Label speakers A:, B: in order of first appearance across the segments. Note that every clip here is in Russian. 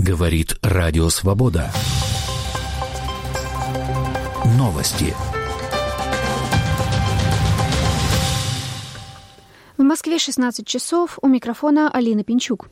A: Говорит Радио Свобода. Новости.
B: В Москве 16 часов. У микрофона Алина Пинчук.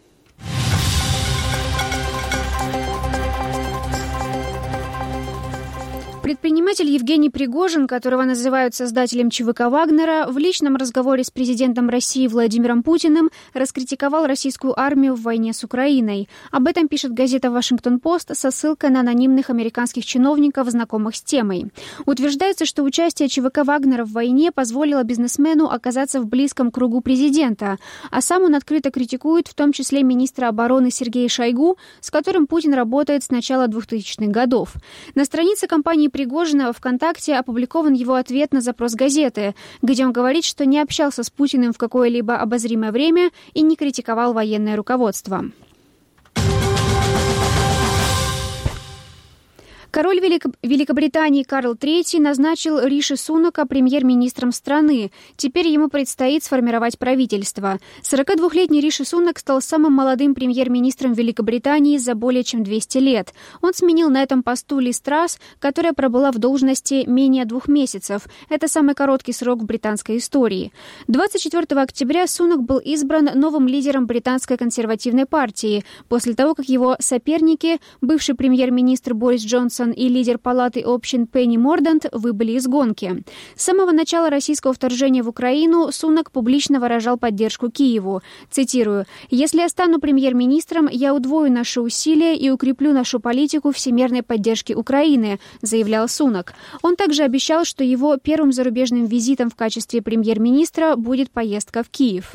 B: Предприниматель Евгений Пригожин, которого называют создателем ЧВК «Вагнера», в личном разговоре с президентом России Владимиром Путиным раскритиковал российскую армию в войне с Украиной. Об этом пишет газета «Вашингтон-Пост» со ссылкой на анонимных американских чиновников, знакомых с темой. Утверждается, что участие ЧВК «Вагнера» в войне позволило бизнесмену оказаться в близком кругу президента, а сам он открыто критикует в том числе министра обороны Сергея Шойгу, с которым Путин работает с начала 2000-х годов. На странице компании Пригожина в ВКонтакте опубликован его ответ на запрос газеты, где он говорит, что не общался с Путиным в какое-либо обозримое время и не критиковал военное руководство. Король Великобритании Карл III назначил Риши Сунака премьер-министром страны. Теперь ему предстоит сформировать правительство. 42-летний Риши Сунак стал самым молодым премьер-министром Великобритании за более чем 200 лет. Он сменил на этом посту Лиз Трасс, которая пробыла в должности менее 2 месяцев. Это самый короткий срок в британской истории. 24 октября Сунак был избран новым лидером британской консервативной партии, после того, как его соперники, бывший премьер-министр Борис Джонсон и лидер палаты общин Пенни Мордант, выбыли из гонки. С самого начала российского вторжения в Украину Сунак публично выражал поддержку Киеву. Цитирую: «Если я стану премьер-министром, я удвою наши усилия и укреплю нашу политику всемирной поддержки Украины», заявлял Сунак. Он также обещал, что его первым зарубежным визитом в качестве премьер-министра будет поездка в Киев.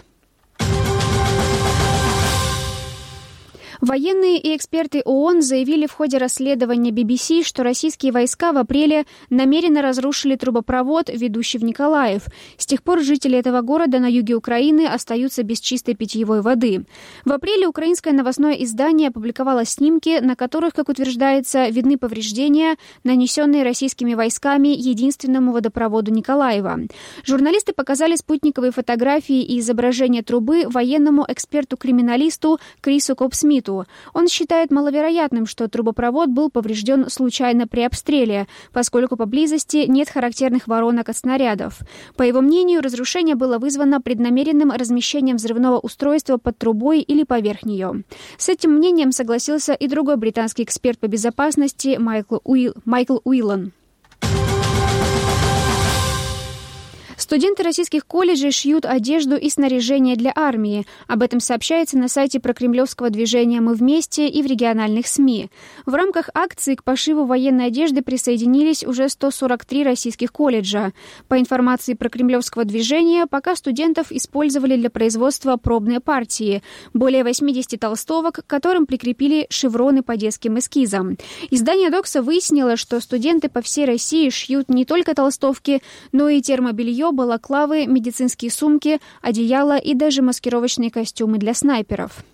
B: Военные и эксперты ООН заявили в ходе расследования BBC, что российские войска в апреле намеренно разрушили трубопровод, ведущий в Николаев. С тех пор жители этого города на юге Украины остаются без чистой питьевой воды. В апреле украинское новостное издание опубликовало снимки, на которых, как утверждается, видны повреждения, нанесенные российскими войсками единственному водопроводу Николаева. Журналисты показали спутниковые фотографии и изображения трубы военному эксперту-криминалисту Крису Копсмиту. Он считает маловероятным, что трубопровод был поврежден случайно при обстреле, поскольку поблизости нет характерных воронок от снарядов. По его мнению, разрушение было вызвано преднамеренным размещением взрывного устройства под трубой или поверх нее. С этим мнением согласился и другой британский эксперт по безопасности Майкл Уиллан. Студенты российских колледжей шьют одежду и снаряжение для армии. Об этом сообщается на сайте прокремлевского движения «Мы вместе» и в региональных СМИ. В рамках акции к пошиву военной одежды присоединились уже 143 российских колледжа. По информации прокремлевского движения, пока студентов использовали для производства пробные партии. Более 80 толстовок, к которым прикрепили шевроны по детским эскизам. Издание «Докса» выяснило, что студенты по всей России шьют не только толстовки, но и термобелье, балаклавы, медицинские сумки, одеяла и даже маскировочные костюмы для снайперов.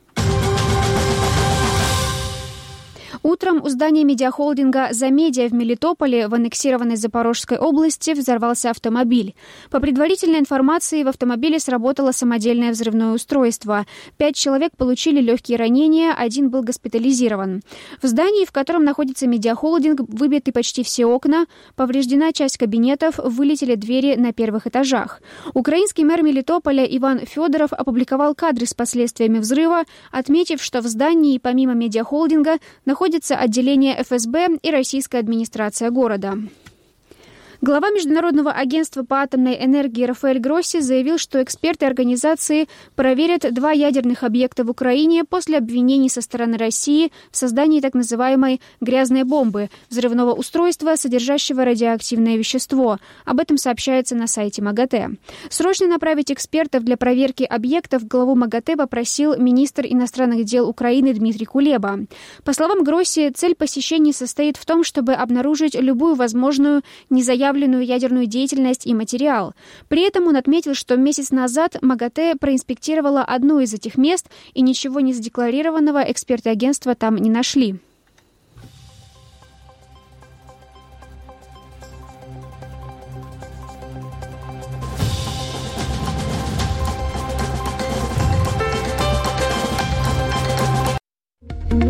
B: Утром у здания медиахолдинга «За-Медиа» в Мелитополе, в аннексированной Запорожской области, взорвался автомобиль. По предварительной информации, в автомобиле сработало самодельное взрывное устройство. 5 человек получили легкие ранения, 1 был госпитализирован. В здании, в котором находится медиахолдинг, выбиты почти все окна, повреждена часть кабинетов, вылетели двери на первых этажах. Украинский мэр Мелитополя Иван Федоров опубликовал кадры с последствиями взрыва, отметив, что в здании помимо медиахолдинга находится отделение ФСБ и российская администрация города. Глава Международного агентства по атомной энергии Рафаэль Гросси заявил, что эксперты организации проверят 2 ядерных объекта в Украине после обвинений со стороны России в создании так называемой «грязной бомбы» – взрывного устройства, содержащего радиоактивное вещество. Об этом сообщается на сайте МАГАТЭ. Срочно направить экспертов для проверки объектов главу МАГАТЭ попросил министр иностранных дел Украины Дмитрий Кулеба. По словам Гросси, цель посещений состоит в том, чтобы обнаружить любую возможную незаявленную ядерную деятельность и материал. При этом он отметил, что месяц назад МАГАТЭ проинспектировала одно из этих мест, и ничего не задекларированного эксперты агентства там не нашли.